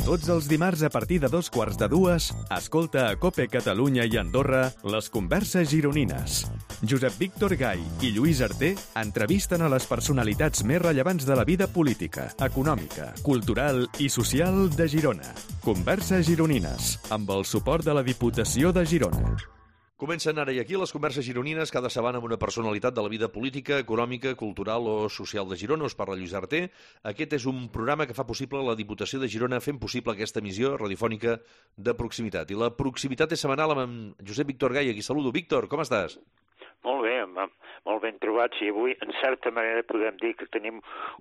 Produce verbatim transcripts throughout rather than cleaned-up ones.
Tots els dimarts a partir de dos quarts de dues, escolta a COPE Catalunya i Andorra les converses gironines. Josep Víctor Gai i Lluís Arter entrevisten a les personalitats més rellevants de la vida política, econòmica, cultural i social de Girona. Converses gironines, amb el suport de la Diputació de Girona. Comencen ara i aquí les converses gironines cada setmana amb una personalitat de la vida política, econòmica, cultural o social de Girona. Us parla Lluís Arter. Aquest és un programa que fa possible la Diputació de Girona fent possible aquesta emissió radiofònica de proximitat. I la proximitat és setmanal amb Josep Víctor Gai. Aquí saludo. Víctor, com estàs? Molt bé, molt ben trobats. I avui, en certa manera, podem dir que tenim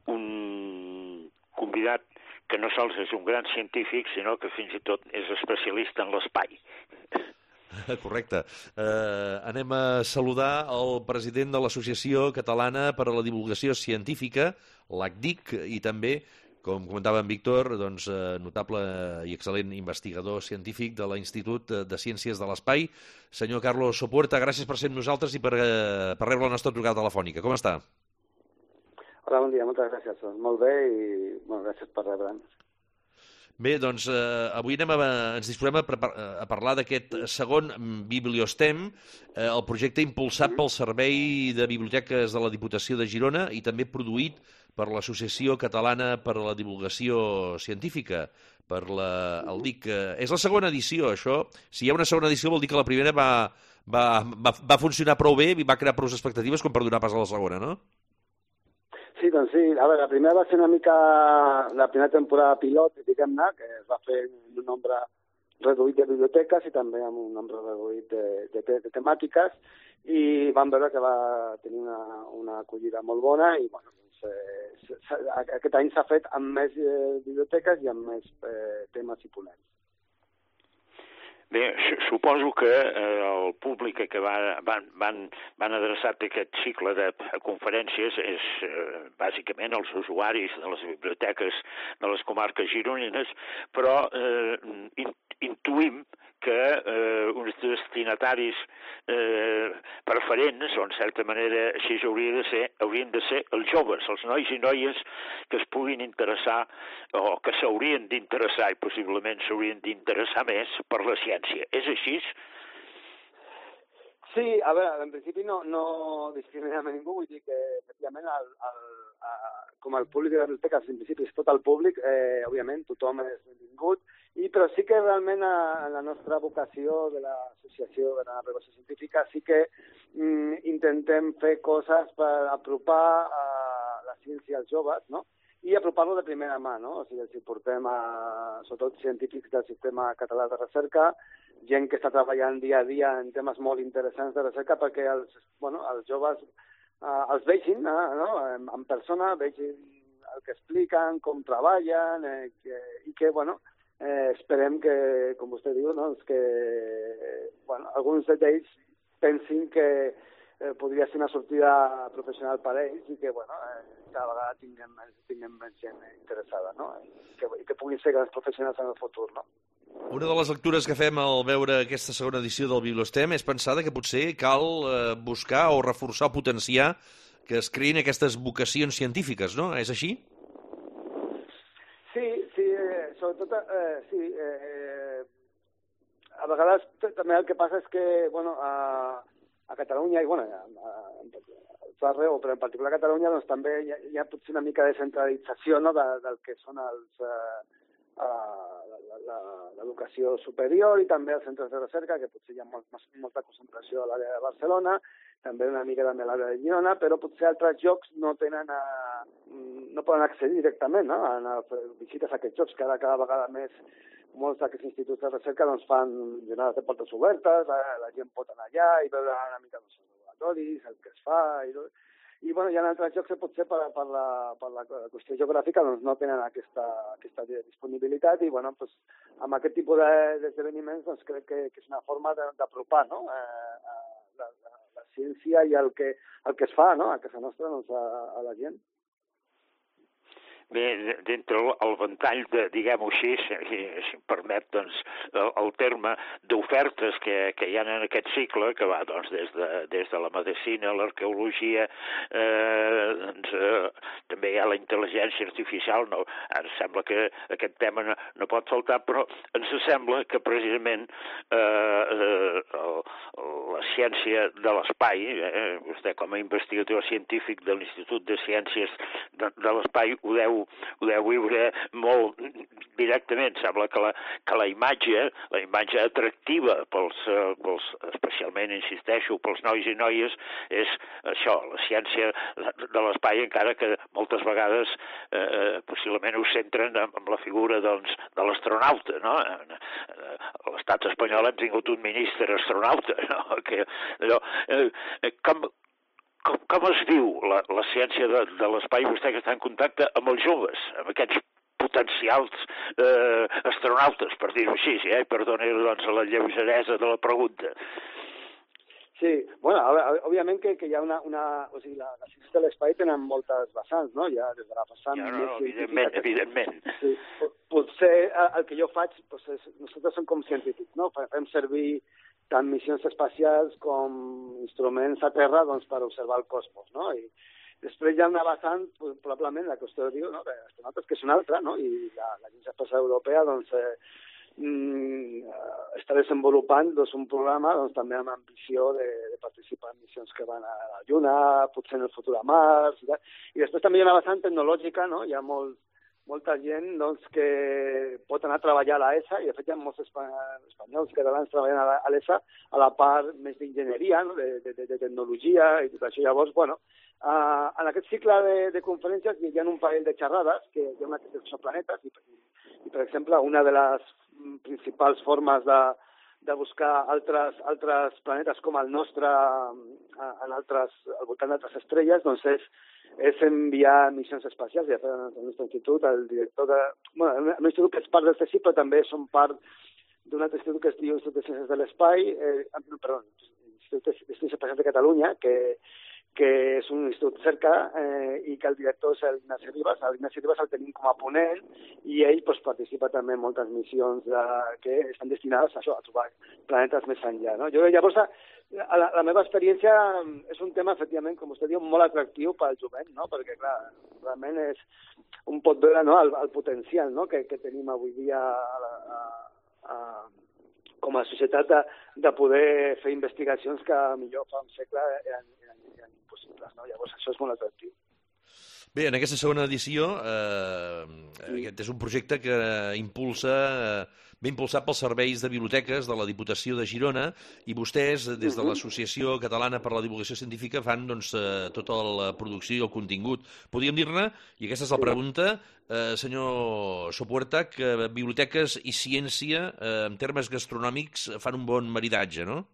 un convidat que no sols és un gran científic, sinó que fins i tot és especialista en l'espai. Correcte. Eh, anem a saludar el president de l'Associació Catalana per a la Divulgació Científica, l'A C D I C, i també, com comentava en Víctor, doncs, eh, notable i excel·lent investigador científic de l'Institut de Ciències de l'Espai, senyor Carlos Sopuerta. Gràcies per ser amb nosaltres i per, eh, per rebre la nostra trucada telefònica. Com està? Hola, bon dia, moltes gràcies. Molt bé i bueno, gràcies per rebre'ns. Bé, doncs eh, avui anem a, ens disposem a, a parlar d'aquest segon Bibliostem, eh, el projecte impulsat pel Servei de Biblioteques de la Diputació de Girona i també produït per l'Associació Catalana per a la Divulgació Científica, per la, el D I C. És la segona edició, això. Si hi ha una segona edició vol dir que la primera va, va, va, va funcionar prou bé i va crear prou expectatives com per donar pas a la segona, no? Sí, doncs sí. A veure, la primera va ser una mica la primera temporada pilot, diguem-ne, que es va fer en un nombre reduït de biblioteques i també amb un nombre reduït de, de, de, de temàtiques, i vam veure que va tenir una, una acollida molt bona i bueno, doncs, eh, aquest any s'ha fet amb més eh, biblioteques i amb més eh, temes i ponents. Bé, suposo que eh, el públic que va, van, van, van adreçat a aquest cicle de conferències és eh, bàsicament els usuaris de les biblioteques de les comarques gironines, però eh, intuïm que eh, uns destinataris eh, preferents, o en certa manera així hauria de ser, haurien de ser els joves, els nois i noies que es puguin interessar o que s'haurien d'interessar i possiblement s'haurien d'interessar més per la ciència. És així? Sí, a veure, en principi no, no discriminem a ningú, vull dir que efectivament el, el, el, com el públic de les biblioteques en principi és tot el públic, eh, òbviament tothom és benvingut, i, però sí que realment a, a la nostra vocació de l'Associació de la Divulgació Científica sí que mm, intentem fer coses per apropar a la ciència als joves, no? I apropar-lo de primera mà, no? O sigui, si portem a, sobretot científics del Sistema Català de Recerca, gent que està treballant dia a dia en temes molt interessants de recerca perquè els, bueno, els joves eh, els vegin eh, no? en, en persona, vegin el que expliquen, com treballen, eh, que, i que, bueno, eh, esperem que, com vostè diu, no? que eh, bueno, alguns d'ells pensin que eh, podria ser una sortida professional per a ells i que, bueno, eh, cada vegada tinguem, tinguem més gent interessada, no? I que, i que puguin ser grans professionals en el futur, no? Una de les lectures que fem al veure aquesta segona edició del Bibliostem és pensar que potser cal eh, buscar o reforçar o potenciar que es creïn aquestes vocacions científiques, no? És així? Sí, sí, eh, sobretot, eh, sí, eh, a vegades també el que passa és que, bueno, a, a Catalunya, i bueno, a, a, a arreu, però en particular a Catalunya, doncs també hi ha, hi ha potser una mica de centralització, no?, de, del que són els... Eh, a l'educació superior i també als centres de recerca, que potser hi ha molt, molta concentració a l'àrea de Barcelona, també una mica també a l'àrea de Girona, però potser altres llocs no tenen a, no poden accedir directament, no?, a visites a aquests llocs, que ara cada vegada més molts d'aquests instituts de recerca doncs, fan jornades de portes obertes, la, la gent pot anar allà i veure una mica els laboratoris, el que es fa i tot. I bueno, hi ha altres llocs que potser per, per, la, per la qüestió geogràfica doncs, no tenen aquesta, aquesta disponibilitat i bueno, doncs, amb aquest tipus d'esdeveniments doncs, crec que, que és una forma d'apropar, no?, eh, la, la, la ciència i el que, el que es fa, no?, a casa nostra doncs, a, a la gent. Bé, dintre el ventall, de, diguem-ho així, si, si em permet, doncs, el, el terme d'ofertes que, que hi ha en aquest cicle, que va doncs, des, de, des de la medicina, l'arqueologia, eh, doncs, eh, també hi ha la intel·ligència artificial. No, ens sembla que aquest tema no, no pot faltar, però ens sembla que precisament eh, eh, el, la ciència de l'espai, eh, vostè com a investigador científic de l'Institut de Ciències de, de l'Espai ho deu ho deu viure molt directament. Sembla que la, que la imatge, la imatge atractiva pels, pels, especialment, insisteixo, pels nois i noies, és això, la ciència de l'espai, encara que moltes vegades eh, possiblement ho centren amb la figura, doncs, de l'astronauta, no? A l'estat espanyol hem tingut un ministre astronauta, no? Que, allò, eh, com, Com, com es viu la, la ciència de, de l'espai, vostè que està en contacte amb els joves, amb aquests potencials eh, astronautes, per dir-ho així, eh? Perdoni, doncs, la lleugeresa de la pregunta. Sí, bueno, òbviament que, que hi ha una... una o sigui, la, la ciència de l'espai tenen moltes vessants, no? Ja des de la vessant... Ja, no, no, evidentment, que, evidentment. Sí, potser el que jo faig, pues, és, nosaltres som com científics, no? Fem servir tant missions espacials com instruments a terra, doncs, per observar el cosmos, no? I després hi ha una vessant, pues, probablement, la qüestió diu, no? Astronautes, que és una altra, no? I la, l'Agència Espacial Europea, doncs, eh, mm, està desenvolupant, doncs, un programa, doncs, també amb ambició de, de participar en missions que van a la Lluna, potser en el futur a Mars, i, i després també hi ha una vessant tecnològica, no? Hi ha molt, molta gent, doncs, que pot anar a treballar a l'E S A, i de fet hi ha molts espanyols i catalans treballant a l'E S A a la part més d'enginyeria, no? de, de, de tecnologia i tot això. Llavors, bueno, uh, en aquest cicle de, de conferències hi ha un parell de xerrades, que hi ha una que són planetes, i, i per exemple, una de les principals formes de, de buscar altres, altres planetes com el nostre en altres, al voltant d'altres estrelles, doncs és és enviar missions espacials. Ja en el nostre institut, el director de... Bueno, un institut que és part del C S I C, però també som part d'un altre institut que es diu Institut de Ciències de l'Espai, eh, perdó, Institut d'Estudis Espacials de Catalunya, que, que és un institut cerca, eh, i que el director és el Ignasi Ribas. El Ignasi Ribas el tenim com a ponent, i ell pues, participa també en moltes missions de, que estan destinades a això, a trobar planetes més enllà. No? Jo llavors, la, la meva experiència és un tema, efectivament, com vostè diu, molt atractiu pel jovent, no? Perquè, clar, realment és un pot veure, no? el, el potencial, no? que, que tenim avui dia a, a, a, com a societat de, de poder fer investigacions que millor fa un segle eren, eren, eren impossibles. No? Llavors, això és molt atractiu. Bé, en aquesta segona edició, eh, sí. Aquest és un projecte que impulsa, eh, ve impulsat pels serveis de biblioteques de la Diputació de Girona, i vostès, des de l'Associació Catalana per a la Divulgació Científica, fan doncs, eh, tota la producció i el contingut. Podríem dir-ne, i aquesta és la pregunta, eh, senyor Sopuerta, que biblioteques i ciència, eh, en termes gastronòmics, fan un bon maridatge, no?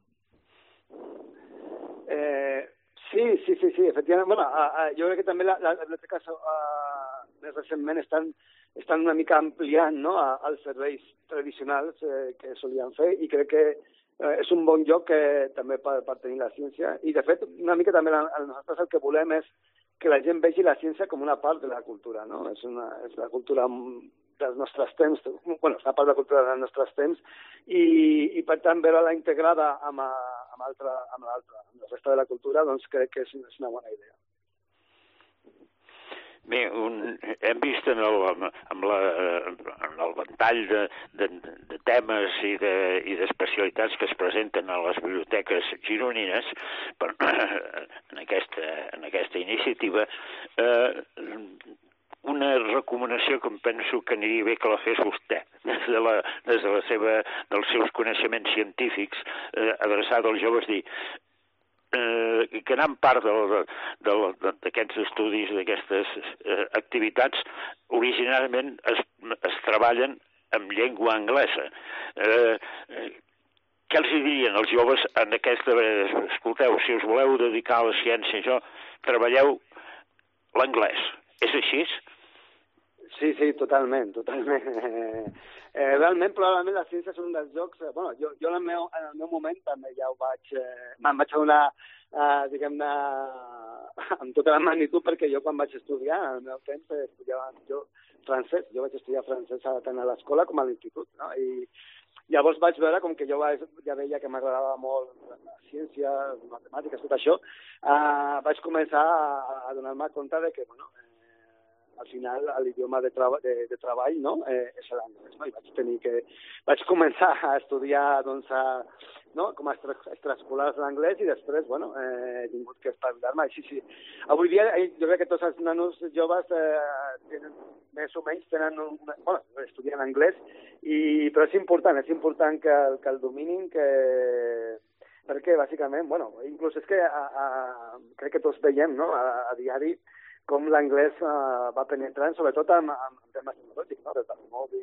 Sí, sí, sí, sí, efectivament. Bueno, a, a, jo crec que també les la, biblioteques més recentment estan, estan una mica ampliant, no? a, als serveis tradicionals eh, que solien fer, i crec que eh, és un bon lloc que, també per, per tenir la ciència. I, de fet, una mica també la, nosaltres el que volem és que la gent vegi la ciència com una part de la cultura, no? És, una, és la cultura dels nostres temps, bueno, és una part de la cultura dels nostres temps, i, i per tant, veure-la integrada amb, a, amb, altra, amb l'altra, amb la resta de la cultura, doncs crec que és, és una bona idea. Bé, un, hem vist en el, amb la, en el ventall de, de, de temes i d'especialitats de, que es presenten a les biblioteques gironines per, en, aquesta, en aquesta iniciativa, eh, una recomanació que em penso que aniria bé que la fes vostè, des de, la, des de la seva, dels seus coneixements científics, eh, adreçada als joves, dir, eh, que anant part d'aquests estudis, d'aquestes eh, activitats, originalment es, es treballen amb llengua anglesa. Eh, eh, què els dirien als joves en aquesta... Escolteu, si us voleu dedicar a la ciència, això, treballeu l'anglès. És així? Sí, sí, totalment, totalment. Eh, eh, realment, probablement la ciència és un dels jocs... Eh, bueno, jo, jo en, el meu, en el meu moment també ja ho vaig... Eh, me'n vaig adonar, eh, diguem-ne, amb tota la magnitud, perquè jo quan vaig estudiar, en el meu temps, eh, estudiava jo francès. Jo vaig estudiar francès tant a l'escola com a l'institut, no? I llavors vaig veure com que jo vaig, ja veia que m'agradava molt la ciència, les matemàtiques, tot això. Eh, vaig començar a, a donar-me compte de que, bueno, al final l'idioma de, traba, de, de treball, no? eh, és l'anglès, no? I vaig tenir que... Vaig començar a estudiar, doncs, a, no? com a extraescolars l'anglès i després, bueno, eh, he tingut que espavilar-me. Sí, sí. Avui dia, jo crec que tots els nanos joves eh, tenen, més o menys tenen un... Bueno, estudien anglès, i, però és important, és important que, que el dominin, que... perquè, bàsicament, bueno, inclús és que a, a, crec que tots veiem, no?, a, a diari, com l'anglès uh, va penetrant, sobretot en, en temes tecnològics, no? Des del mòbil,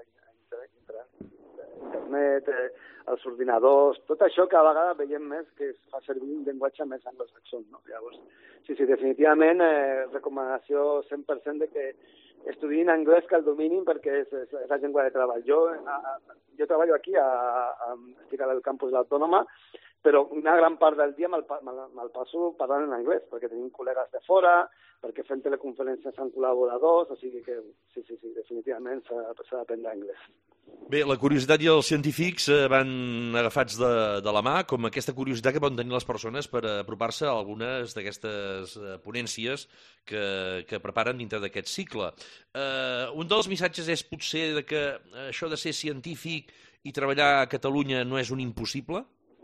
internet, eh, els ordinadors, tot això que a vegades veiem més que es fa servir un llenguatge més anglosaxó, no? Llavors, sí, sí, definitivament, eh, recomanació cent per cent de que estudiïn anglès, que el dominin, perquè és, és, és la llengua de treball. Jo, a, a, jo treballo aquí, a, a, estic al campus de l'Autònoma, però una gran part del dia me'l me passo parlant en anglès, perquè tenim col·legues de fora, perquè fem teleconferències amb col·laboradors, o sigui que sí, sí, sí, definitivament s'ha d'aprendre anglès. Bé, la curiositat i els científics van agafats de, de la mà, com aquesta curiositat que poden tenir les persones per apropar-se a algunes d'aquestes ponències que, que preparen dintre d'aquest cicle. Uh, un dels missatges és potser de que això de ser científic i treballar a Catalunya no és un impossible?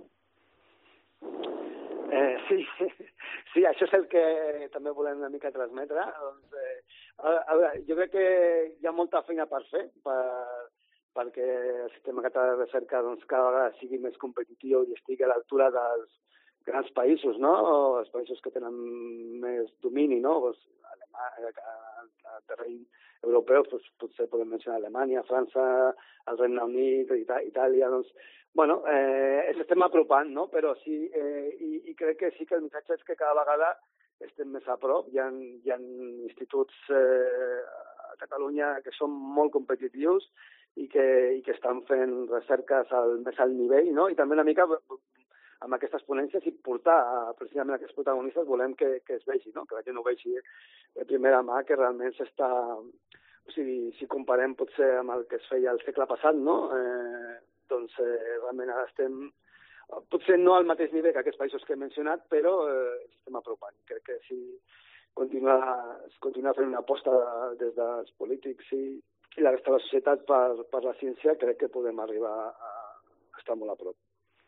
Eh, sí, sí, això és el que també volem una mica transmetre. Doncs, eh, a, a veure, jo crec que hi ha molta feina per fer, per, perquè el sistema català de recerca doncs, cada vegada sigui més competitiu i estigui a l'altura dels grans països, no? O els països que tenen més domini, no? Pues, Alemanya, al terreny europeu, pues, potser podem mencionar Alemanya, França, el Regne Unit, Itàlia, doncs... Bueno, eh, ens estem apropant, no? Però sí, eh, i, i crec que sí que el missatge és que cada vegada estem més a prop. Hi ha, hi ha instituts eh, a Catalunya que són molt competitius i que, i que estan fent recerques al, més al nivell, no? I també una mica amb aquestes ponències i portar a, precisament a aquests protagonistes volem que, que es vegi, no? Que la gent ho vegi de primera mà, que realment s'està... O sigui, si comparem potser amb el que es feia el segle passat, no? Eh, doncs eh, realment ara estem, potser no al mateix nivell que aquests països que he mencionat, però eh, estem apropant. Crec que si continuar, continuar fent una aposta des dels polítics i, i la resta de la societat per, per la ciència, crec que podem arribar a, a estar molt a prop.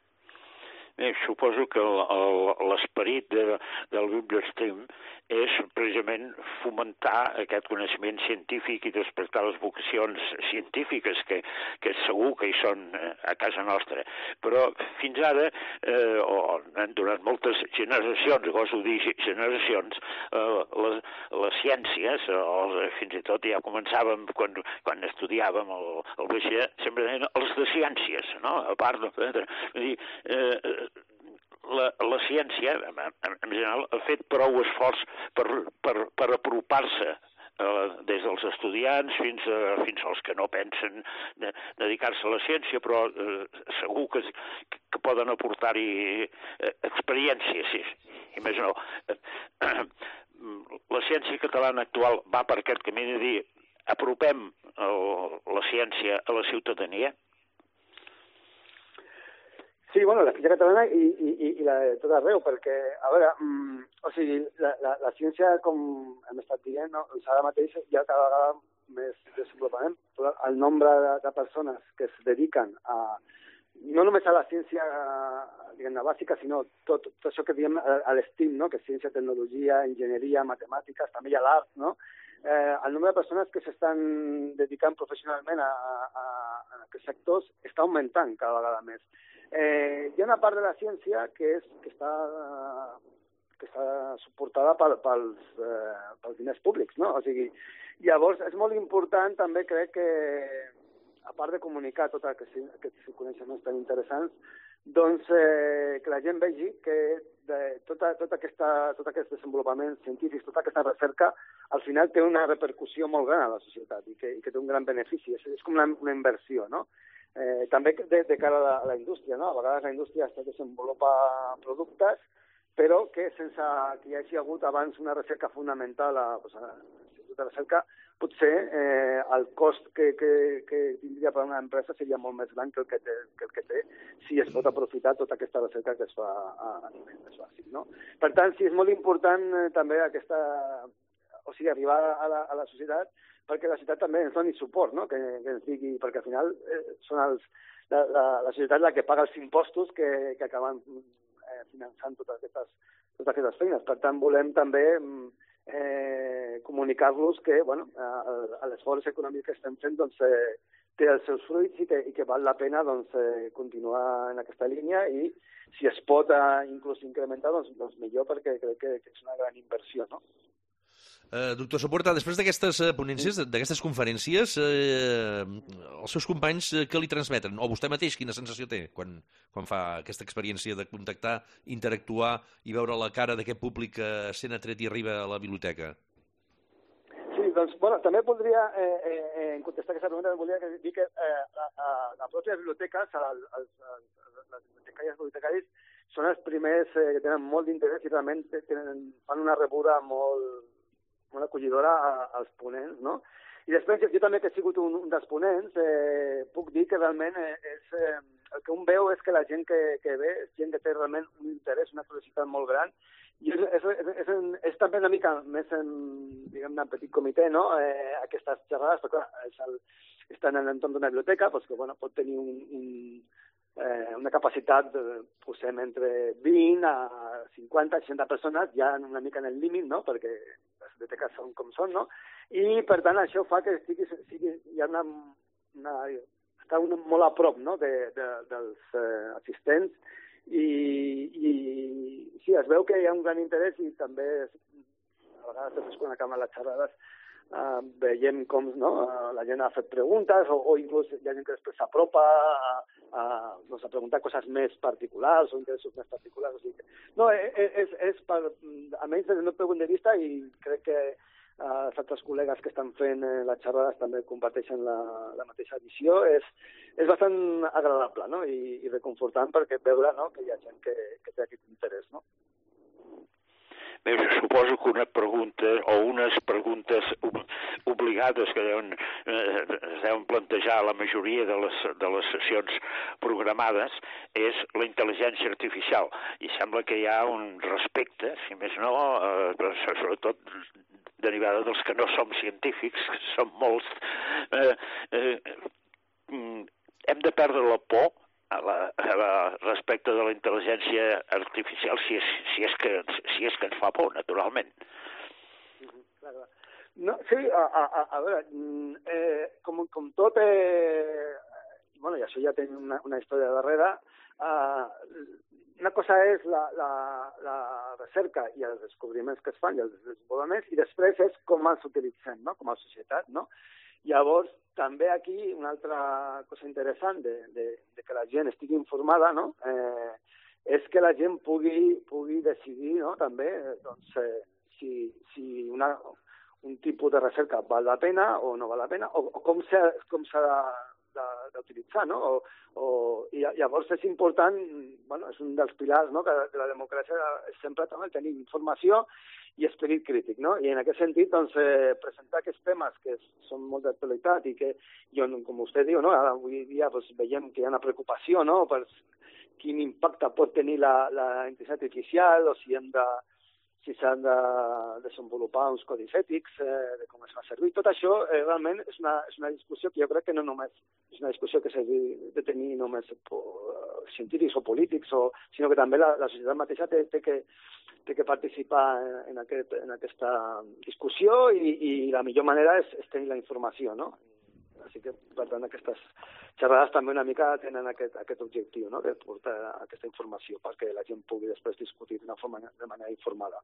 Bé, suposo que l'esperit de, del BiblioSTEM és precisament fomentar aquest coneixement científic i despertar les vocacions científiques, que, que segur que hi són a casa nostra. Però fins ara, eh, o durant moltes generacions, goso dir generacions, eh, les, les ciències, o fins i tot ja començàvem quan, quan estudiàvem el, el B C, sempre deien els de ciències, no? A part, no? Vull dir, eh, La, la ciència, en general, ha fet prou esforç per, per, per apropar-se eh, des dels estudiants fins, a, fins als que no pensen de, dedicar-se a la ciència, però eh, segur que, que poden aportar-hi eh, experiències, sí, i més no. Eh, la ciència catalana actual va per aquest camí de dir apropem el, la ciència a la ciutadania. Sí, bueno, la ciència catalana i, i, i la de tot arreu, perquè, a veure, mm, o sigui, la, la, la ciència, com hem estat dient, no? Doncs ara mateix hi ha cada vegada més desenvolupament. El nombre de, de persones que es dediquen a, no només a la ciència, diguem-ne, bàsica, sinó tot, tot això que diem a l'STEAM, no? Que és ciència, tecnologia, enginyeria, matemàtiques, també hi ha l'art, no? Eh, el nombre de persones que s'estan dedicant professionalment a, a, a aquests sectors està augmentant cada vegada més. Eh, hi ha una part de la ciència que, és, que, està, que està suportada pel, pels, eh, pels diners públics, no? O sigui, llavors és molt important també, crec que, a part de comunicar tots aquests, aquests coneixements tan interessants, doncs eh, que la gent vegi que de, tota, tota aquesta, tot aquest desenvolupament científic, tota aquesta recerca, al final té una repercussió molt gran a la societat i que, i que té un gran benefici. És, és com una, una inversió, no? Eh, també de, de cara a la, a la indústria, no? A vegades la indústria es desenvolupa productes, però que sense que hi hagi hagut abans una recerca fonamental a, pues, a l'institut de recerca, potser eh, el cost que, que, que tindria per a una empresa seria molt més gran que el que té, que el que té si es pot aprofitar tota aquesta recerca que es fa a, a nivell més bàsic, no? Per tant, sí, és molt important eh, també aquesta, o sigui, arribar a la, a la societat perquè la societat també ens doni suport, no? Que, que ens digui, perquè al final eh, són els, la, la, la societat la que paga els impostos que, que acaben eh, finançant totes aquestes, totes aquestes feines. Per tant, volem també eh, comunicar-los que bueno, l'esforç econòmic que estem fent doncs, eh, té els seus fruits i que, i que val la pena doncs, eh, continuar en aquesta línia i si es pot eh, inclús incrementar, doncs, doncs millor perquè crec que, que és una gran inversió, no? Uh, doctor Sopuerta, després d'aquestes uh, ponències, d'aquestes conferències, uh, els seus companys uh, què li transmeten? O vostè mateix quina sensació té quan, quan fa aquesta experiència de contactar, interactuar i veure la cara d'aquest públic que sent atret i arriba a la biblioteca? Sí, doncs, bueno, també voldria, eh, eh, en contestar aquesta pregunta, voldria dir que eh, la, la, la pròpia biblioteca, els, els, els, les bibliotecàries i bibliotecaris, són els primers eh, que tenen molt d'interès i realment tenen, fan una rebuda molt molt acollidora als ponents, no? I després, jo també que he sigut un, un dels ponents, eh, puc dir que realment és, eh, el que un veu és que la gent que, que ve és gent que té realment un interès, una curiositat molt gran, i és, és, és, és, és també una mica més en, diguem, en petit comitè, no?, eh, aquestes xerrades, perquè clar, és el, estan en l'entorn d'una biblioteca, doncs que, bueno, pot tenir un, un, eh, una capacitat, de, posem, entre vint a cinquanta, seixanta persones, ja una mica en el límit, no?, perquè les biblioteques són com són, no? I, per tant, això fa que sigui, sigui, hi ha una, una, està un, molt a prop, no?, de, de, dels eh, assistents i, i sí, es veu que hi ha un gran interès i també, a vegades, després quan acaben les xerrades, eh, veiem com no, la gent ha fet preguntes o, o inclús hi ha gent que després s'apropa a, a, doncs, a preguntar coses més particulars o interessos més particulars. O sigui que, no, és, és per, almenys des del meu punt de vista, i crec que eh, els altres col·legues que estan fent eh, les xerrades també comparteixen la, la mateixa visió, és, és bastant agradable, no? I, i reconfortant perquè veure, no?, que hi ha gent que, que té aquest interès, no? Bé, suposo que una pregunta o unes preguntes obligades que deuen, eh, es deuen plantejar a la majoria de les, de les sessions programades és la intel·ligència artificial. I sembla que hi ha un respecte, si més no, eh, sobretot derivada dels que no som científics, que som molts, eh, eh, hem de perdre la por A la, a la, respecte de la intel·ligència artificial, si és, si és, que, si és que ens fa por, naturalment. No, sí, a, a, a veure, eh, com, com tot, eh, bueno, i això ja té una, una història darrere, eh, una cosa és la, la, la recerca i els descobriments que es fan i els desenvolupaments, i després és com els utilitzem, no?, com a societat, no? Llavors, també aquí una altra cosa interessant de, de, de que la gent estigui informada, no?, eh, és que la gent pugui, pugui decidir, no?, també, doncs, eh, si, si una, un tipus de recerca val la pena o no val la pena, o, o com s'ha com d'utilitzar, no? O, o, i llavors és important, bueno, és un dels pilars, no?, que de la democràcia és sempre també tenir informació i esperit crític, no? I en aquest sentit, doncs, eh, presentar aquests temes que són molt d'actualitat i que, jo, com vostè diu, no?, ara avui dia doncs, veiem que hi ha una preocupació, no?, per quin impacte pot tenir la, la intel·ligència artificial o si hem de si s'han de desenvolupar uns codis ètics, eh, de com es fa servir. Tot això eh, realment és una, és una discussió que jo crec que no només és una discussió que s'ha de tenir només por científics o polítics, o, sinó que també la, la societat mateixa té, té, que, té que participar en, en, aquest, en aquesta discussió i, i la millor manera és, és tenir la informació, no? Així que, per tant, aquestes xerrades també una mica tenen aquest, aquest objectiu, no?, de portar aquesta informació perquè la gent pugui després discutir d'una forma de manera informada.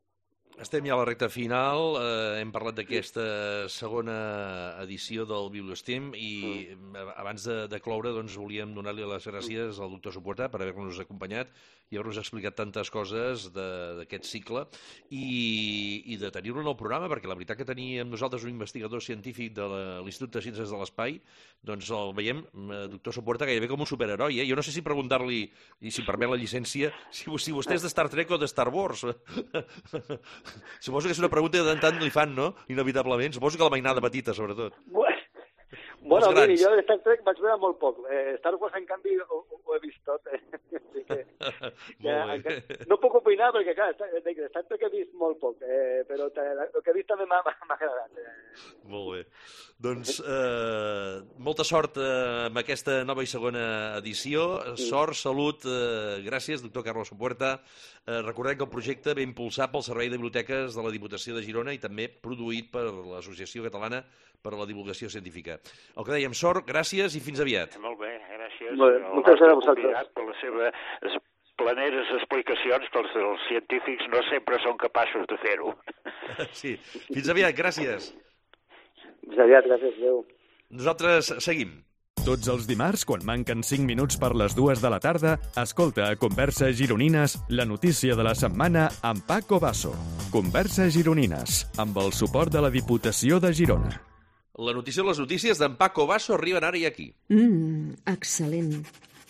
Estem ja a la recta final, eh, hem parlat d'aquesta segona edició del Bibliostem i mm. abans de, de cloure doncs, volíem donar-li les gràcies al doctor Sopuerta per haver-nos acompanyat i haver-nos explicat tantes coses d'aquest cicle i, i de tenir-lo en el programa, perquè la veritat que teníem nosaltres un investigador científic de l'Institut de Ciències de l'Espai, doncs el veiem, doctor Sopuerta, gairebé com un superheroi. Eh? Jo no sé si preguntar-li, i si em permet la llicència, si, si vostè és de Star Trek o de Star Wars. Suposo que és una pregunta que de tant li fan, no? Inevitablement. Suposo que la mainada petita, sobretot. Bueno, miri, jo de Star Trek vaig veure molt poc. Eh, Star Wars, en canvi, ho, ho he vist tot. Eh? Així que, molt que, no puc opinar perquè, clar, de Star Trek he vist molt poc, eh, però el que he vist també m'ha agradat. Eh? Molt bé. Doncs eh, molta sort eh, amb aquesta nova i segona edició. Sort, salut, eh, gràcies, doctor Carlos Sopuerta. Eh, recordem que el projecte ve impulsat pel Servei de Biblioteques de la Diputació de Girona i també produït per l'Associació Catalana per a la Divulgació Científica. El que dèiem, sort, gràcies i fins aviat. Molt bé, gràcies. Molt bé, moltes gràcies a vosaltres. Per les seves planeres explicacions, que els, els científics no sempre són capaços de fer-ho. Sí, fins aviat, gràcies. Fins aviat, gràcies, adéu. Nosaltres seguim. Tots els dimarts, quan manquen cinc minuts per les dues de la tarda, escolta a Converses Gironines la notícia de la setmana amb Paco Basso. Converses Gironines, amb el suport de la Diputació de Girona. La notícia de les notícies d'en Paco Basso arriben ara i aquí. Mmm, excel·lent.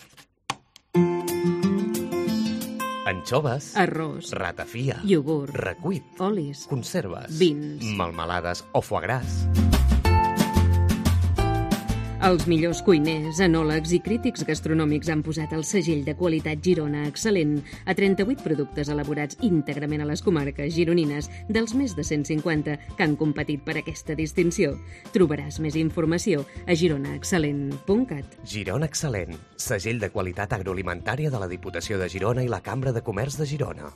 Anxoves, Arròs, ratafia, iogurt, recuit, olis, conserves, vins, melmelades o foie gras. Els millors cuiners, enòlegs i crítics gastronòmics han posat el segell de qualitat Girona excel·lent a trenta-vuit productes elaborats íntegrament a les comarques gironines dels més de cent cinquanta que han competit per aquesta distinció. Trobaràs més informació a girona excel·lent punt cat. Girona Excel·lent, segell de qualitat agroalimentària de la Diputació de Girona i la Cambra de Comerç de Girona.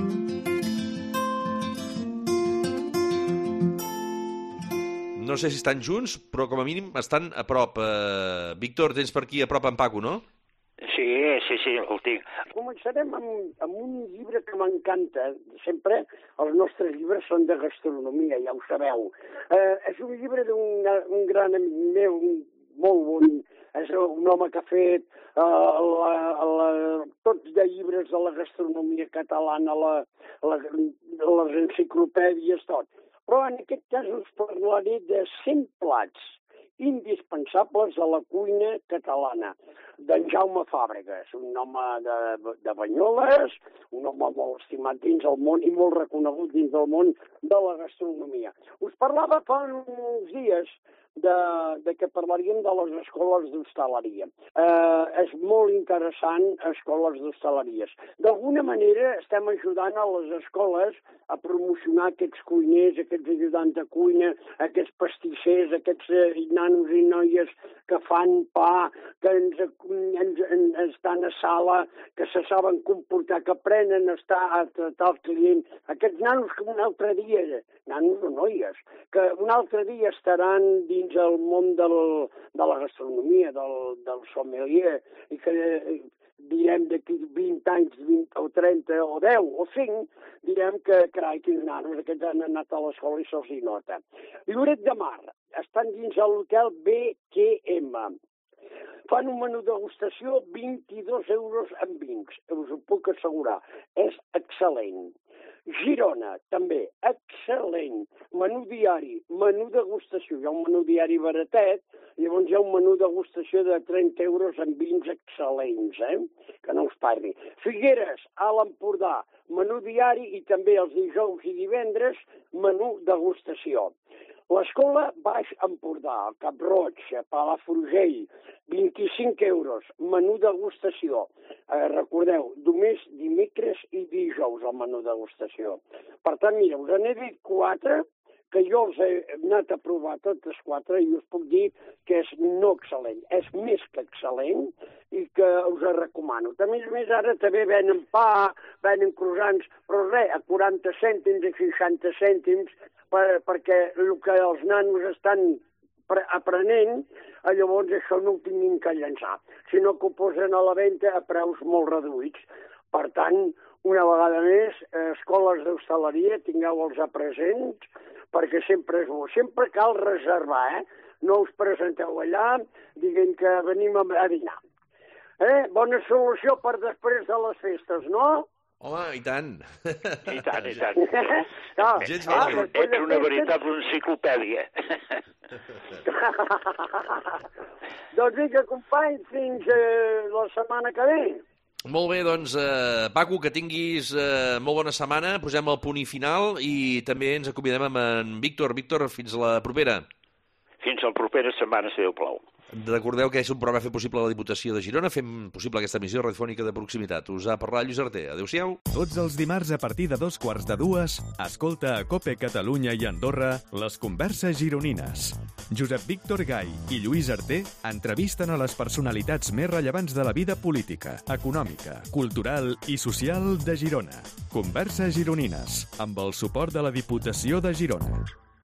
No sé si estan junts, però com a mínim estan a prop. Uh, Víctor, tens per aquí a prop en Paco, no? Sí, sí, sí, el tinc. Començarem amb, amb un llibre que m'encanta. Sempre els nostres llibres són de gastronomia, ja ho sabeu. Eh, és un llibre d'un un gran amic meu, un molt bon, és un home que ha fet eh, la, la, tots de llibres de la gastronomia catalana, la, la, les enciclopèdies, tot. Però en aquest cas us parlaré de cent plats indispensables a la cuina catalana, d'en Jaume Fàbregas, un home de, de Banyoles, un home molt estimat dins el món i molt reconegut dins del món de la gastronomia. Us parlava fa uns dies de, de que parlaríem de les escoles d'hostaleria. Eh, és molt interessant, escoles d'hostaleries. D'alguna manera estem ajudant a les escoles a promocionar aquests cuiners, aquests ajudants de cuina, aquests pastissers, aquests eh, nanos i noies que fan pa, que ens, ens, ens estan a sala, que se saben comportar, que aprenen a estar a tratar el client. Aquests nanos que un altre dia, nanos o noies, que un altre dia estaran dins el món del, de la gastronomia, del, del sommelier, i que direm d'aquí vint anys, vint o trenta o deu o cinc, direm que, carai, quins nanos, aquests han anat a l'escola i se'ls hi nota. Lloret de Mar, estan dins l'hotel B Q M. Fan un menú degustació, vint-i-dos euros amb vins, us ho puc assegurar. És excel·lent. Girona, també, excel·lent. Menú diari, menú degustació. Hi ha un menú diari baratet, llavors hi ha un menú degustació de trenta euros amb vins excel·lents, eh? Que no us parli. Figueres, a l'Empordà, menú diari i també els dijous i divendres, menú degustació. L'escola Baix Empordà, al Cap Roig, a Palafrugell, vint-i-cinc euros, menú degustació. Eh, recordeu, només dimecres i dijous el menú degustació. Per tant, mira, us n'he dit quatre, que jo els he anat a provar totes quatre i us puc dir que és no excel·lent, és més que excel·lent i que us ho recomano. També, a més, ara també venen pa, venen croissants, però res, a quaranta cèntims, a seixanta cèntims, per, perquè el que els nanos estan aprenent, llavors això no ho tinguin que llançar, sinó que ho posen a la venda a preus molt reduïts. Per tant, una vegada més, escoles d'hostaleria, tingueu-los a presents, perquè sempre és bo. Sempre cal reservar, eh? No us presenteu allà, diguem que venim a dinar. Eh? Bona solució per després de les festes, no? Home, i tant. I tant, i tant. No, Gens ah, malament. Ets una veritable enciclopèdia. Doncs vinga, company, fins eh, la setmana que ve. Molt bé, doncs, eh, Paco, que tinguis eh, molt bona setmana, posem el punt i final i també ens acomiadem amb en Víctor. Víctor, fins a la propera. Fins a la propera setmana, si Déu plau. Recordeu que és un programa fet possible a la Diputació de Girona, fem possible aquesta emissió radiofònica de proximitat. Us ha parlat Lluís Arter. Adéu-siau. Tots els dimarts a partir de dos quarts de dues, escolta a COPE Catalunya i Andorra les converses gironines. Josep Víctor Gai i Lluís Arter entrevisten a les personalitats més rellevants de la vida política, econòmica, cultural i social de Girona. Converses gironines, amb el suport de la Diputació de Girona.